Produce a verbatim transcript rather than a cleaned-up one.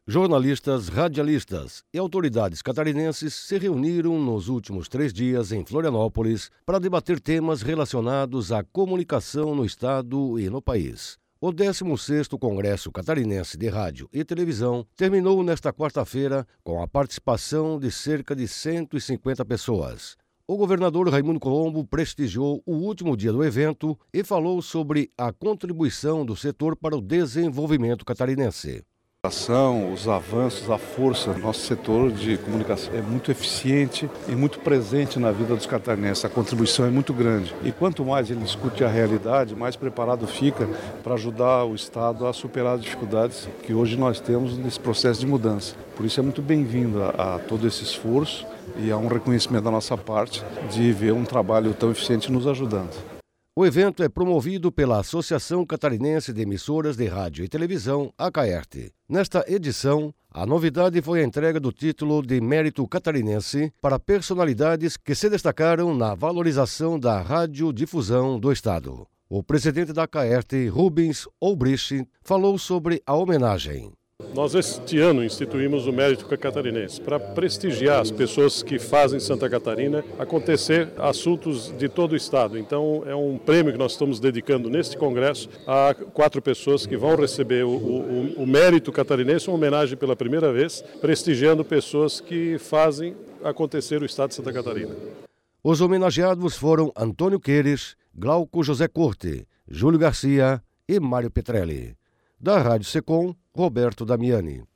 Jornalistas, radialistas e autoridades catarinenses se reuniram nos últimos três dias em Florianópolis para debater temas relacionados à comunicação no estado e no país. O décimo sexto Congresso Catarinense de Rádio e Televisão terminou nesta quarta-feira com a participação de cerca de cento e cinquenta pessoas. O governador Raimundo Colombo prestigiou o último dia do evento e falou sobre a contribuição do setor para o desenvolvimento catarinense. A ação, os avanços, a força do nosso setor de comunicação é muito eficiente e muito presente na vida dos catarinenses. A contribuição é muito grande. E quanto mais ele discute a realidade, mais preparado fica para ajudar o Estado a superar as dificuldades que hoje nós temos nesse processo de mudança. Por isso é muito bem-vindo a, a todo esse esforço e a um reconhecimento da nossa parte de ver um trabalho tão eficiente nos ajudando. O evento é promovido pela Associação Catarinense de Emissoras de Rádio e Televisão, A C A E R T. Nesta edição, a novidade foi a entrega do título de Mérito Catarinense para personalidades que se destacaram na valorização da radiodifusão do Estado. O presidente da A C A E R T, Rubens Olbrich, falou sobre a homenagem. Nós este ano instituímos o Mérito Catarinense para prestigiar as pessoas que fazem Santa Catarina acontecer assuntos de todo o estado. Então é um prêmio que nós estamos dedicando neste congresso a quatro pessoas que vão receber o, o, o Mérito Catarinense, uma homenagem pela primeira vez, prestigiando pessoas que fazem acontecer o estado de Santa Catarina. Os homenageados foram Antônio Queires, Glauco José Corte, Júlio Garcia e Mário Petrelli. Da Rádio Secom, Roberto Damiani.